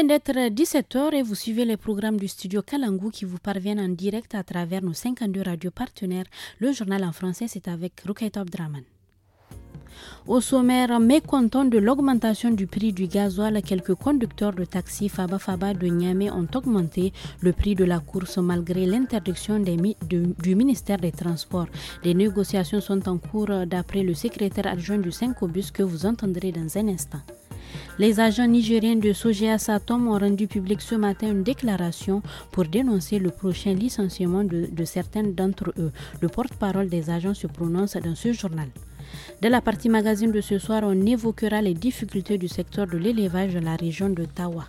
d'être 17h et vous suivez les programmes du studio Kalangu qui vous parviennent en direct à travers nos 52 radios partenaires. Le journal en français, c'est avec Rukaita Abdraman. Au sommaire, mécontents de l'augmentation du prix du gasoil, quelques conducteurs de taxi Faba de Niamey ont augmenté le prix de la course malgré l'interdiction du ministère des Transports. Des négociations sont en cours d'après le secrétaire adjoint du Syncobus que vous entendrez dans un instant. Les agents nigériens de Sogea Satom ont rendu public ce matin une déclaration pour dénoncer le prochain licenciement de certains d'entre eux. Le porte-parole des agents se prononce dans ce journal. Dans la partie magazine de ce soir, on évoquera les difficultés du secteur de l'élevage dans la région de Tawa.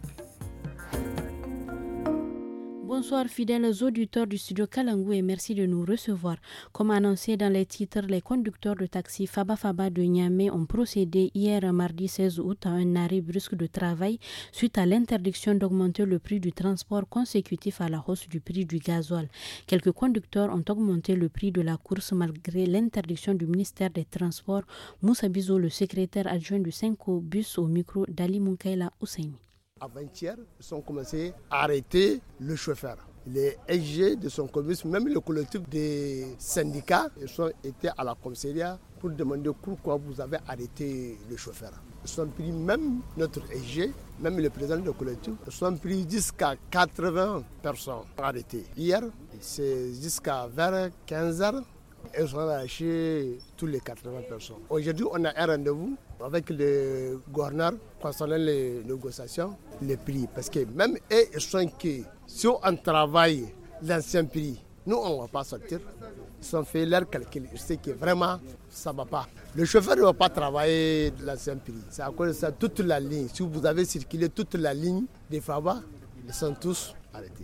Bonsoir fidèles auditeurs du studio Kalangu et merci de nous recevoir. Comme annoncé dans les titres, les conducteurs de taxi Faba de Niamey ont procédé hier mardi 16 août à un arrêt brusque de travail suite à l'interdiction d'augmenter le prix du transport consécutif à la hausse du prix du gasoil. Quelques conducteurs ont augmenté le prix de la course malgré l'interdiction du ministère des Transports. Moussa Bizo, le secrétaire adjoint du Syncobus, au micro d'Ali Munkaila Ousseini. Avant-hier, ils ont commencé à arrêter le chauffeur. Les SG de son commerce, même le collectif des syndicats, ils ont été à la commissariat pour demander pourquoi vous avez arrêté le chauffeur. Ils ont pris même notre SG, même le président du collectif, ils ont pris jusqu'à 80 personnes arrêtées. Hier, c'est jusqu'à vers 15h. Ils ont lâché tous les 80 personnes. Aujourd'hui, on a un rendez-vous avec le gouverneur concernant les négociations, les prix. Parce que même eux, ils sont que si on travaille l'ancien prix, nous, on ne va pas sortir. Ils ont fait leur calcul. Ils savent que vraiment, ça ne va pas. Le chauffeur ne va pas travailler l'ancien prix. C'est à cause de ça, toute la ligne. Si vous avez circulé toute la ligne des Faba, ils sont tous arrêtés.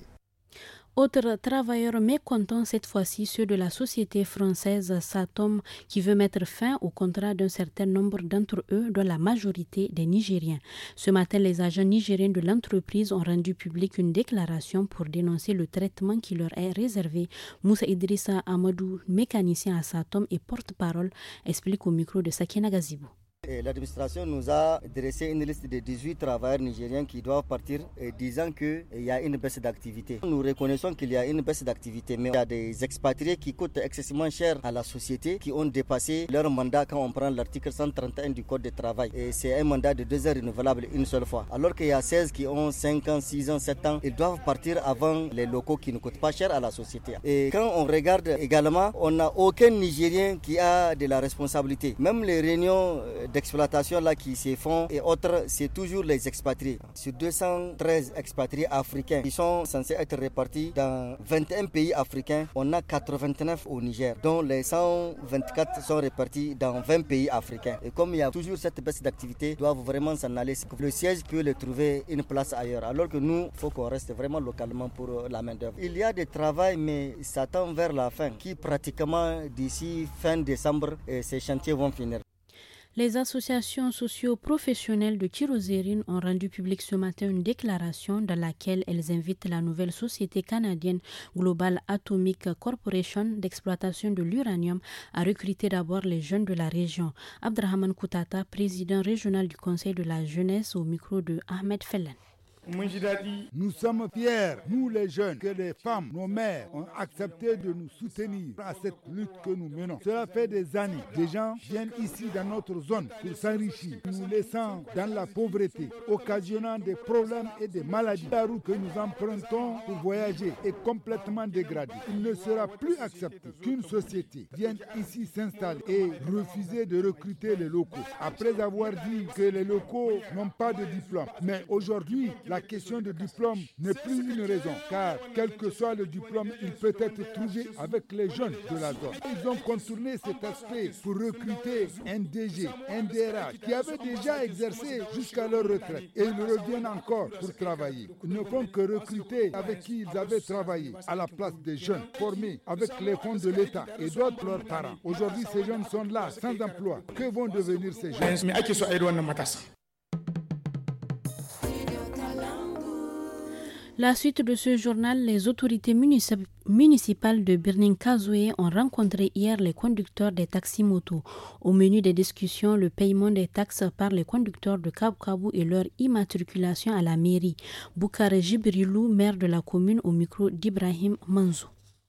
Autres travailleurs mécontents, cette fois-ci ceux de la société française Satom qui veut mettre fin au contrat d'un certain nombre d'entre eux, dont la majorité des Nigériens. Ce matin, les agents nigériens de l'entreprise ont rendu public une déclaration pour dénoncer le traitement qui leur est réservé. Moussa Idrissa Amadou, mécanicien à Satom et porte-parole, explique au micro de Sakina Gazibou. L'administration nous a dressé une liste de 18 travailleurs nigériens qui doivent partir disant qu'il y a une baisse d'activité. Nous reconnaissons qu'il y a une baisse d'activité, mais il y a des expatriés qui coûtent excessivement cher à la société, qui ont dépassé leur mandat quand on prend l'article 131 du Code du travail. Et c'est un mandat de 2 ans renouvelable une seule fois. Alors qu'il y a 16 qui ont 5 ans, 6 ans, 7 ans, ils doivent partir avant les locaux qui ne coûtent pas cher à la société. Et quand on regarde également, on n'a aucun Nigérien qui a de la responsabilité. Même les réunions d'exploitation là qui se font et autres, c'est toujours les expatriés. Sur 213 expatriés africains qui sont censés être répartis dans 21 pays africains, on a 89 au Niger, dont les 124 sont répartis dans 20 pays africains. Et comme il y a toujours cette baisse d'activité, ils doivent vraiment s'en aller. Le siège peut le trouver une place ailleurs, alors que nous, il faut qu'on reste vraiment localement pour la main-d'œuvre. Il y a des travaux, mais ça tend vers la fin, qui pratiquement d'ici fin décembre, ces chantiers vont finir. Les associations socio-professionnelles de Kirozérine ont rendu public ce matin une déclaration dans laquelle elles invitent la nouvelle société canadienne Global Atomic Corporation d'exploitation de l'uranium à recruter d'abord les jeunes de la région. Abdrahman Koutata, président régional du Conseil de la jeunesse, au micro de Ahmed Fellen. Nous sommes fiers, nous les jeunes, que les femmes, nos mères, ont accepté de nous soutenir à cette lutte que nous menons. Cela fait des années. Des gens viennent ici dans notre zone pour s'enrichir, nous laissant dans la pauvreté, occasionnant des problèmes et des maladies. La route que nous empruntons pour voyager est complètement dégradée. Il ne sera plus accepté qu'une société vienne ici s'installer et refuser de recruter les locaux. Après avoir dit que les locaux n'ont pas de diplôme. Mais aujourd'hui, la question de diplôme n'est plus une raison, car quel que soit le diplôme, il peut être trouvé avec les jeunes de la zone. Ils ont contourné cet aspect pour recruter un DG, un DRH, qui avait déjà exercé jusqu'à leur retraite. Et ils reviennent encore pour travailler. Ils ne font que recruter avec qui ils avaient travaillé, à la place des jeunes formés avec les fonds de l'État et d'autres leurs parents. Aujourd'hui, ces jeunes sont là, sans emploi. Que vont devenir ces jeunes? La suite de ce journal, les autorités municipales de Birnin-Kazoué ont rencontré hier les conducteurs des taxis-motos. Au menu des discussions, le paiement des taxes par les conducteurs de Kabukabu et leur immatriculation à la mairie. Boukar Jibrilou, maire de la commune, au micro d'Ibrahim Manzou.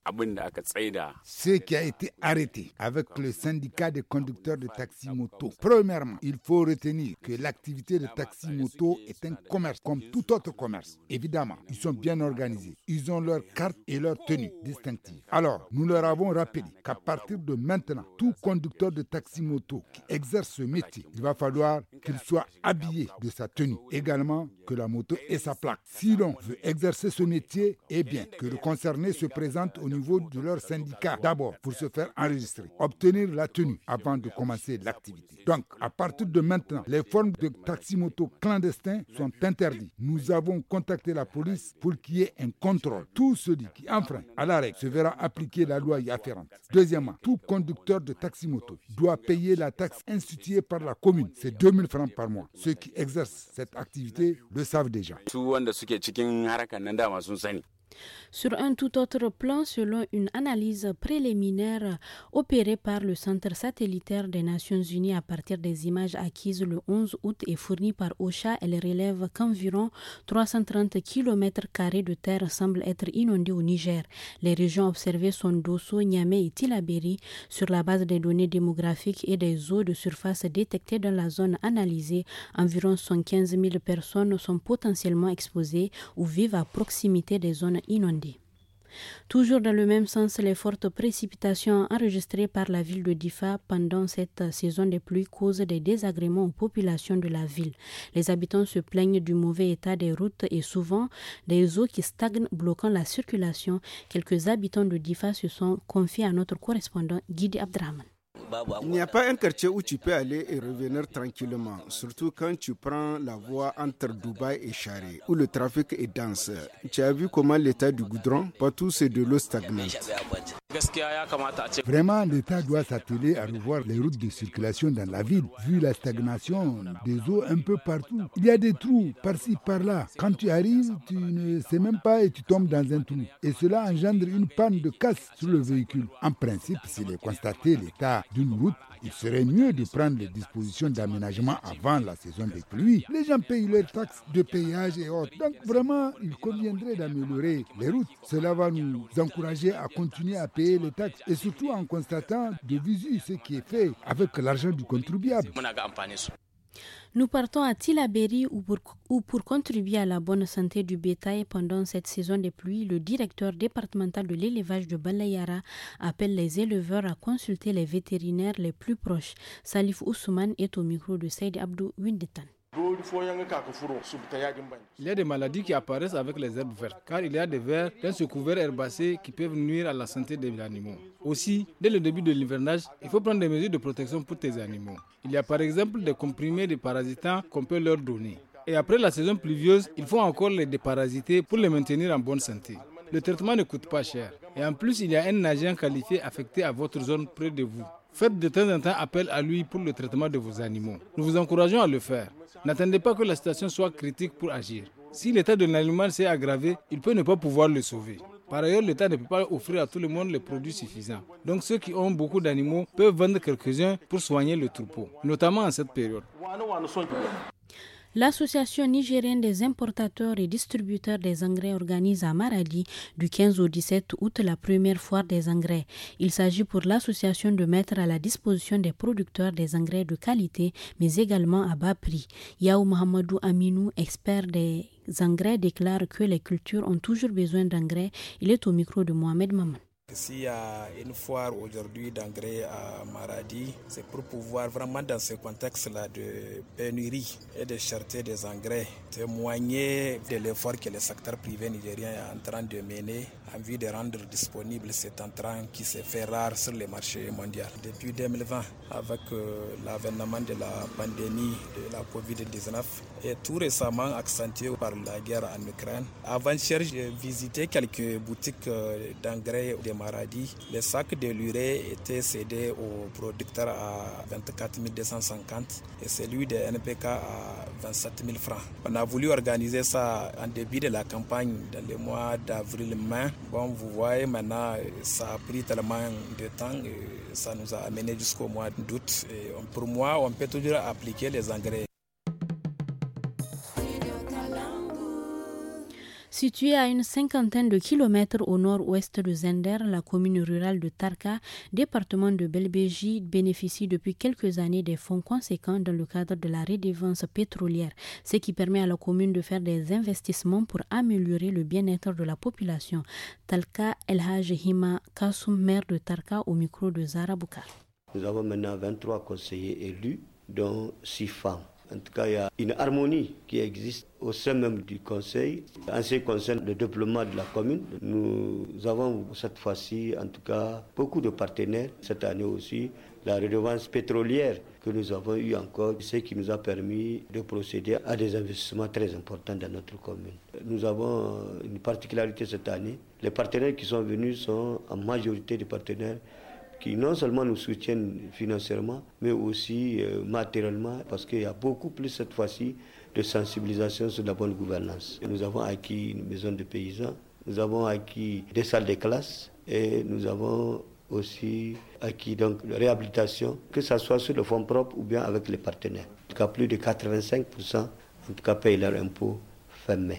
Ce qui a été arrêté avec le syndicat des conducteurs de taxi-moto. Premièrement, il faut retenir que l'activité de taxi-moto est un commerce comme tout autre commerce. Évidemment, ils sont bien organisés. Ils ont leur carte et leur tenue distinctive. Alors, nous leur avons rappelé qu'à partir de maintenant, tout conducteur de taxi-moto qui exerce ce métier, il va falloir qu'il soit habillé de sa tenue. Également, que la moto ait sa plaque. Si l'on veut exercer ce métier, eh bien, que le concerné se présente au niveau de leur syndicat d'abord pour se faire enregistrer, obtenir la tenue avant de commencer l'activité. Donc, à partir de maintenant, les formes de taxi-moto clandestins sont interdites. Nous avons contacté la police pour qu'il y ait un contrôle. Tout celui qui enfreint à la règle se verra appliquer la loi y afférente. Deuxièmement, tout conducteur de taxi-moto doit payer la taxe instituée par la commune. C'est 2 000 francs par mois. Ceux qui exercent cette activité le savent déjà. Sur un tout autre plan, selon une analyse préliminaire opérée par le Centre satellitaire des Nations Unies à partir des images acquises le 11 août et fournies par OCHA, elle relève qu'environ 330 km² de terre semblent être inondées au Niger. Les régions observées sont Dosso, Niamey et Tillabéri. Sur la base des données démographiques et des eaux de surface détectées dans la zone analysée, environ 115 000 personnes sont potentiellement exposées ou vivent à proximité des zones inondées. Toujours dans le même sens, les fortes précipitations enregistrées par la ville de Difa pendant cette saison des pluies causent des désagréments aux populations de la ville. Les habitants se plaignent du mauvais état des routes et souvent des eaux qui stagnent bloquant la circulation. Quelques habitants de Difa se sont confiés à notre correspondant Guidi Abdraman. Il n'y a pas un quartier où tu peux aller et revenir tranquillement, surtout quand tu prends la voie entre Dubaï et Charé, où le trafic est dense. Tu as vu comment l'état du goudron? Partout c'est de l'eau stagnante. Vraiment, l'État doit s'atteler à revoir les routes de circulation dans la ville, vu la stagnation des eaux un peu partout. Il y a des trous par-ci, par-là. Quand tu arrives, tu ne sais même pas et tu tombes dans un trou. Et cela engendre une panne de casse sur le véhicule. En principe, s'il est constaté l'état d'une route, il serait mieux de prendre les dispositions d'aménagement avant la saison des pluies. Les gens payent leurs taxes de péage et autres. Donc vraiment, il conviendrait d'améliorer les routes. Cela va nous encourager à continuer à payer les taxes et surtout en constatant de visu ce qui est fait avec l'argent du contribuable. Nous partons à Tillabéri où pour contribuer à la bonne santé du bétail pendant cette saison des pluies, le directeur départemental de l'élevage de Balayara appelle les éleveurs à consulter les vétérinaires les plus proches. Salif Ousmane est au micro de Saïd Abdou Windetan. Il y a des maladies qui apparaissent avec les herbes vertes, car il y a des vers dans ce couvert herbacé qui peuvent nuire à la santé des animaux. Aussi, dès le début de l'hivernage, il faut prendre des mesures de protection pour tes animaux. Il y a par exemple des comprimés de parasitants qu'on peut leur donner. Et après la saison pluvieuse, il faut encore les déparasiter pour les maintenir en bonne santé. Le traitement ne coûte pas cher. Et en plus, il y a un agent qualifié affecté à votre zone près de vous. Faites de temps en temps appel à lui pour le traitement de vos animaux. Nous vous encourageons à le faire. N'attendez pas que la situation soit critique pour agir. Si l'état de l'animal s'est aggravé, il peut ne pas pouvoir le sauver. Par ailleurs, l'État ne peut pas offrir à tout le monde les produits suffisants. Donc ceux qui ont beaucoup d'animaux peuvent vendre quelques-uns pour soigner le troupeau, notamment en cette période. L'Association nigérienne des importateurs et distributeurs des engrais organise à Maradi du 15 au 17 août la première foire des engrais. Il s'agit pour l'association de mettre à la disposition des producteurs des engrais de qualité, mais également à bas prix. Yaou Mohamedou Aminou, expert des engrais, déclare que les cultures ont toujours besoin d'engrais. Il est au micro de Mohamed Maman. S'il y a une foire aujourd'hui d'engrais à Maradi, c'est pour pouvoir vraiment dans ce contexte-là de pénurie et de cherté des engrais, témoigner de l'effort que le secteur privé nigérien est en train de mener en vue de rendre disponible cet entrant qui s'est fait rare sur le marché mondial. Depuis 2020, avec l'avènement de la pandémie de la COVID-19 est tout récemment accentuée par la guerre en Ukraine. Avant-hier, j'ai visité quelques boutiques d'engrais de Maradi. Les sacs de l'urée étaient cédés aux producteurs à 24 250 et celui de NPK à 27 000 francs. On a voulu organiser ça en début de la campagne dans le mois d'avril-mai. Bon, vous voyez maintenant, ça a pris tellement de temps et ça nous a amené jusqu'au mois d'août. Et pour moi, on peut toujours appliquer les engrais. Située à une cinquantaine de kilomètres au nord-ouest de Zender, la commune rurale de Tarka, département de Belbéji, bénéficie depuis quelques années des fonds conséquents dans le cadre de la redevance pétrolière, ce qui permet à la commune de faire des investissements pour améliorer le bien-être de la population. Talka El Haj Hima Kassoum, maire de Tarka, au micro de Zara Boukar. Nous avons maintenant 23 conseillers élus, dont 6 femmes. En tout cas, il y a une harmonie qui existe au sein même du conseil. En ce qui concerne le développement de la commune, nous avons cette fois-ci, en tout cas, beaucoup de partenaires. Cette année aussi, la redevance pétrolière que nous avons eu encore, ce qui nous a permis de procéder à des investissements très importants dans notre commune. Nous avons une particularité cette année. Les partenaires qui sont venus sont en majorité des partenaires qui non seulement nous soutiennent financièrement, mais aussi matériellement, parce qu'il y a beaucoup plus cette fois-ci de sensibilisation sur la bonne gouvernance. Et nous avons acquis une maison de paysans, nous avons acquis des salles de classe et nous avons aussi acquis donc la réhabilitation, que ce soit sur le fonds propre ou bien avec les partenaires. En tout cas, plus de 85% en tout cas payent leurs impôts fin mai.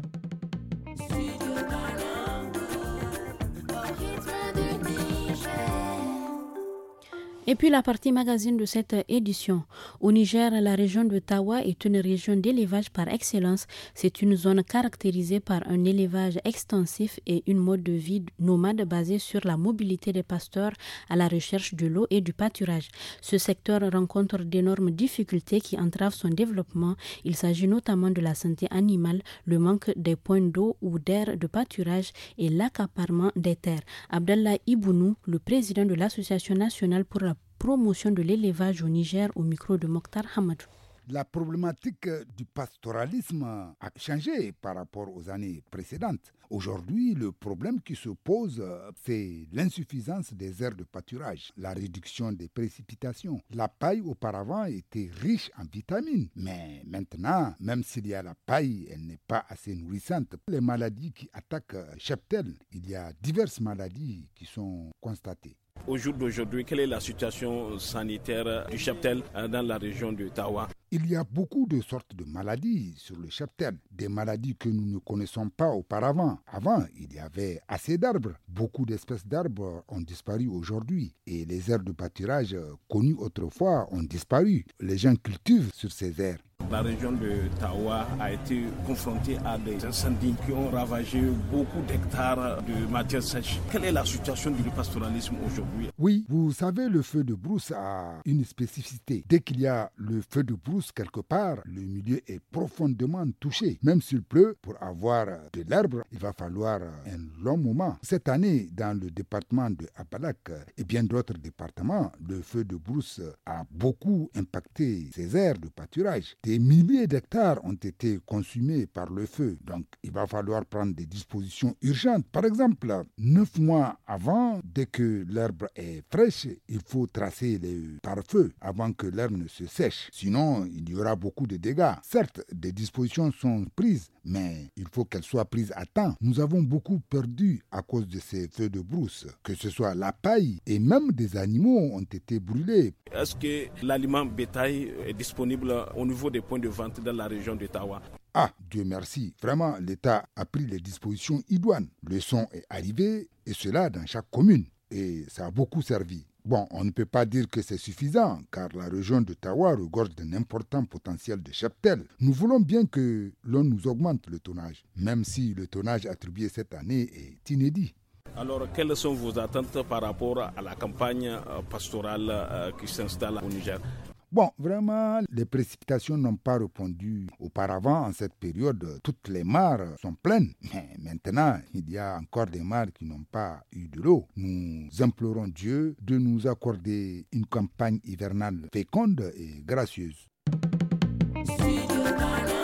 Et puis la partie magazine de cette édition. Au Niger, la région de Tawa est une région d'élevage par excellence. C'est une zone caractérisée par un élevage extensif et une mode de vie nomade basée sur la mobilité des pasteurs à la recherche de l'eau et du pâturage. Ce secteur rencontre d'énormes difficultés qui entravent son développement. Il s'agit notamment de la santé animale, le manque des points d'eau ou d'air de pâturage et l'accaparement des terres. Abdallah Ibounou, le président de l'Association nationale pour la promotion de l'élevage au Niger, au micro de Mokhtar Hamadou. La problématique du pastoralisme a changé par rapport aux années précédentes. Aujourd'hui, le problème qui se pose, c'est l'insuffisance des aires de pâturage, la réduction des précipitations. La paille auparavant était riche en vitamines, mais maintenant, même s'il y a la paille, elle n'est pas assez nourrissante. Les maladies qui attaquent cheptel, il y a diverses maladies qui sont constatées. Au jour d'aujourd'hui, quelle est la situation sanitaire du cheptel dans la région de Tawa? Il y a beaucoup de sortes de maladies sur le cheptel, des maladies que nous ne connaissons pas auparavant. Avant, il y avait assez d'arbres. Beaucoup d'espèces d'arbres ont disparu aujourd'hui et les aires de pâturage connues autrefois ont disparu. Les gens cultivent sur ces aires. La région de Tawa a été confrontée à des incendies qui ont ravagé beaucoup d'hectares de matières sèches. Quelle est la situation du pastoralisme aujourd'hui? Oui, vous savez, le feu de brousse a une spécificité. Dès qu'il y a le feu de brousse quelque part, le milieu est profondément touché. Même s'il pleut, pour avoir de l'herbe, il va falloir un long moment. Cette année, dans le département de Abalak et bien d'autres départements, le feu de brousse a beaucoup impacté ces aires de pâturage. Des milliers d'hectares ont été consumés par le feu. Donc, il va falloir prendre des dispositions urgentes. Par exemple, 9 mois avant, dès que l'herbe est fraîche, il faut tracer les pare-feux avant que l'herbe ne se sèche. Sinon, il y aura beaucoup de dégâts. Certes, des dispositions sont prises, mais il faut qu'elles soient prises à temps. Nous avons beaucoup perdu à cause de ces feux de brousse. Que ce soit la paille et même des animaux ont été brûlés. Est-ce que l'aliment bétail est disponible au niveau des points de vente dans la région de Tawa? Ah, Dieu merci. Vraiment, l'État a pris les dispositions idoines. Le son est arrivé, et cela dans chaque commune. Et ça a beaucoup servi. Bon, on ne peut pas dire que c'est suffisant, car la région de Tawa regorge d'un important potentiel de cheptel. Nous voulons bien que l'on nous augmente le tonnage, même si le tonnage attribué cette année est inédit. Alors, quelles sont vos attentes par rapport à la campagne pastorale qui s'installe au Niger? Bon, vraiment, les précipitations n'ont pas répondu. Auparavant, en cette période, toutes les mares sont pleines. Mais maintenant, il y a encore des mares qui n'ont pas eu de l'eau. Nous implorons Dieu de nous accorder une campagne hivernale féconde et gracieuse.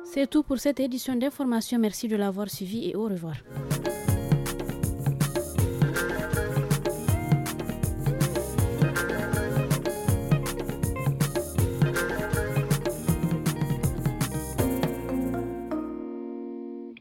C'est tout pour cette édition d'information. Merci de l'avoir suivi et au revoir.